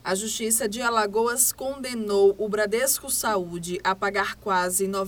A Justiça de Alagoas condenou o Bradesco Saúde a pagar quase R$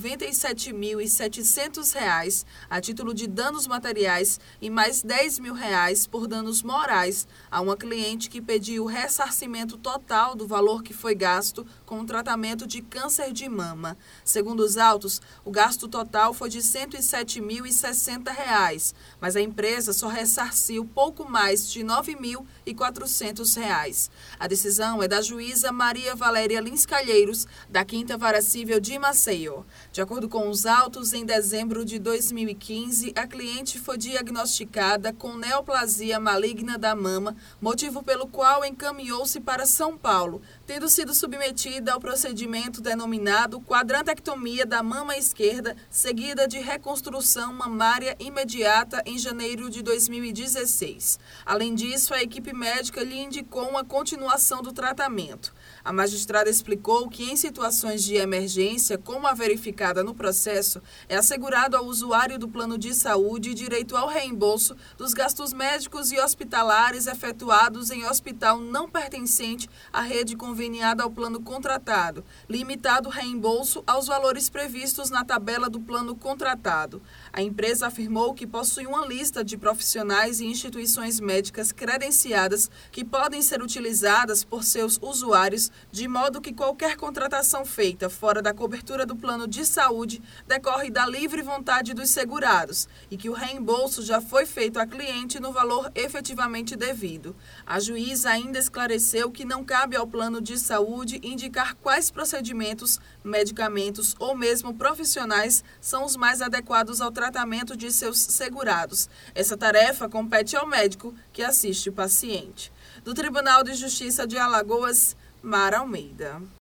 97.700 a título de danos materiais e mais R$ 10.000 por danos morais a uma cliente que pediu o ressarcimento total do valor que foi gasto com o tratamento de câncer de mama. Segundo os autos, o gasto total foi de R$ 107.060, mas a empresa só ressarciu pouco mais de R$ 9.400. A decisão é da juíza Maria Valéria Lins Calheiros, da 5ª Vara Cível de Maceió. De acordo com os autos, em dezembro de 2015, a cliente foi diagnosticada com neoplasia maligna da mama, motivo pelo qual encaminhou-se para São Paulo, tendo sido submetida ao procedimento denominado quadrantectomia da mama esquerda, seguida de reconstrução mamária imediata em janeiro de 2016. Além disso, a equipe médica lhe indicou uma continuação do tratamento. A magistrada explicou que em situações de emergência, como a verificada no processo, é assegurado ao usuário do plano de saúde direito ao reembolso dos gastos médicos e hospitalares efetuados em hospital não pertencente à rede conveniada ao plano contratado, limitado o reembolso aos valores previstos na tabela do plano contratado. A empresa afirmou que possui uma lista de profissionais e instituições médicas credenciadas que podem ser utilizadas por seus usuários, de modo que qualquer contratação feita fora da cobertura do plano de saúde decorre da livre vontade dos segurados e que o reembolso já foi feito à cliente no valor efetivamente devido. A juíza ainda esclareceu que não cabe ao plano de saúde indicar quais procedimentos, medicamentos ou mesmo profissionais são os mais adequados ao tratamento de seus segurados. Essa tarefa compete ao médico que assiste o paciente. Do Tribunal de Justiça de Alagoas, Mara Almeida.